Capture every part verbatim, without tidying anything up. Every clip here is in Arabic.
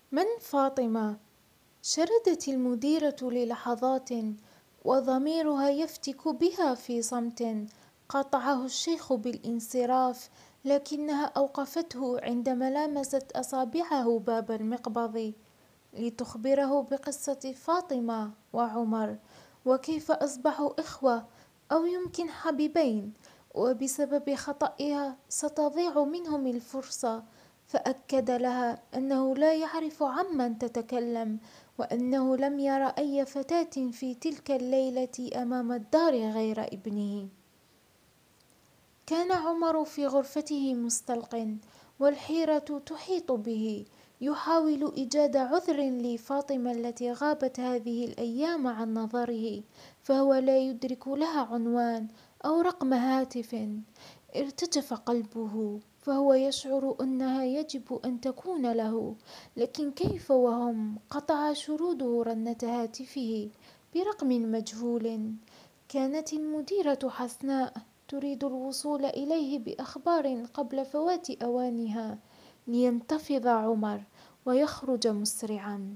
من فاطمة؟ شردت المديرة للحظات وضميرها يفتك بها في صمت. قاطعه الشيخ بالانصراف، لكنها أوقفته عندما لامست أصابعه باب المقبض لتخبره بقصة فاطمة وعمر، وكيف أصبحوا إخوة أو يمكن حبيبين، وبسبب خطئها ستضيع منهم الفرصة. فأكد لها أنه لا يعرف عمن تتكلم، وأنه لم ير أي فتاة في تلك الليلة أمام الدار غير ابنه. كان عمر في غرفته مستلق، والحيرة تحيط به، يحاول إيجاد عذر لفاطمة التي غابت هذه الأيام عن نظره، فهو لا يدرك لها عنوان أو رقم هاتف. ارتجف قلبه، فهو يشعر أنها يجب أن تكون له، لكن كيف وهم؟ قطع شروده رنة هاتفه برقم مجهول. كانت المديرة حسناء تريد الوصول إليه بأخبار قبل فوات أوانها، لينتفض عمر ويخرج مسرعا.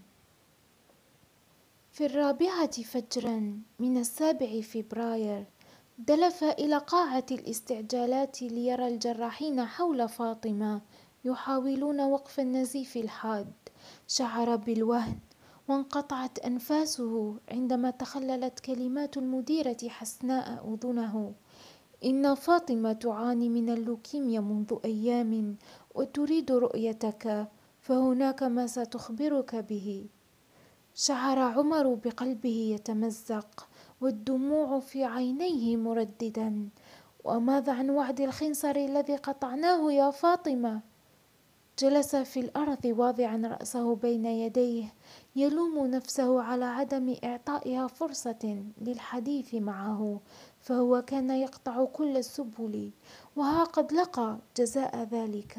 في الرابعة فجرا من السابع فبراير دلف إلى قاعة الاستعجالات ليرى الجراحين حول فاطمة يحاولون وقف النزيف الحاد. شعر بالوهن وانقطعت أنفاسه عندما تخللت كلمات المديرة حسناء أذنه: إن فاطمة تعاني من اللوكيميا منذ أيام وتريد رؤيتك، فهناك ما ستخبرك به. شعر عمر بقلبه يتمزق والدموع في عينيه مرددا: وماذا عن وعد الخنصر الذي قطعناه يا فاطمة؟ جلس في الأرض واضعا رأسه بين يديه، يلوم نفسه على عدم إعطائها فرصة للحديث معه، فهو كان يقطع كل السبل، وها قد لقى جزاء ذلك.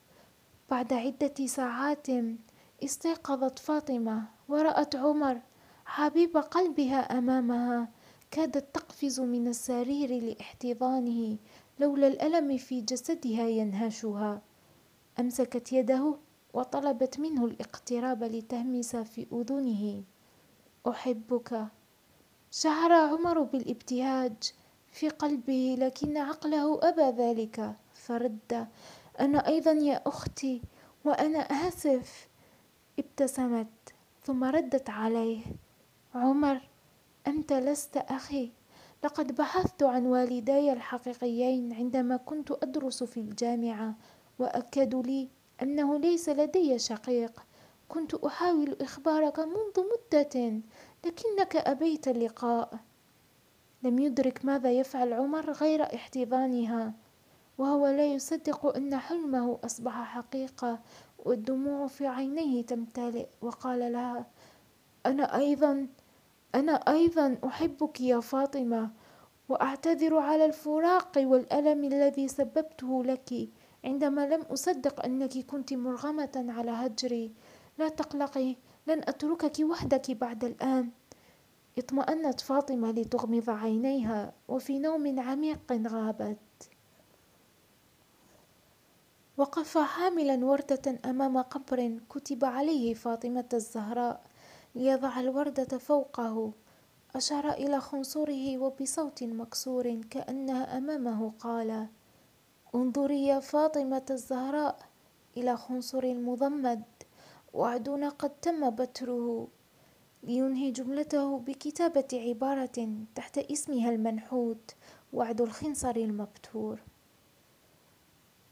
بعد عدة ساعات استيقظت فاطمة ورأت عمر حبيب قلبها أمامها. كادت تقفز من السرير لاحتضانه لولا الألم في جسدها ينهشها. أمسكت يده وطلبت منه الاقتراب لتهمس في أذنه: أحبك. شعر عمر بالابتهاج في قلبه، لكن عقله أبى ذلك، فرد: أنا أيضا يا أختي، وأنا آسف. ابتسمت ثم ردت عليه: عمر، أنت لست أخي. لقد بحثت عن والداي الحقيقيين عندما كنت أدرس في الجامعة، وأكدوا لي أنه ليس لدي شقيق. كنت أحاول إخبارك منذ مدة، لكنك أبيت اللقاء. لم يدرك ماذا يفعل عمر غير احتضانها، وهو لا يصدق أن حلمه أصبح حقيقة، والدموع في عينيه تمتلئ. وقال لها: أنا أيضا أنا أيضا أحبك يا فاطمة، وأعتذر على الفراق والألم الذي سببته لك عندما لم أصدق أنك كنت مرغمة على هجري. لا تقلقي، لن أتركك وحدك بعد الآن. اطمأنت فاطمة لتغمض عينيها، وفي نوم عميق غابت. وقف حاملا وردة أمام قبر كتب عليه فاطمة الزهراء ليضع الوردة فوقه. أشار إلى خنصره وبصوت مكسور كأنها أمامه قال: انظري يا فاطمة الزهراء إلى خنصر المضمد، وعدنا قد تم بتره. لينهي جملته بكتابة عبارة تحت اسمها المنحوت: وعد الخنصر المبتور.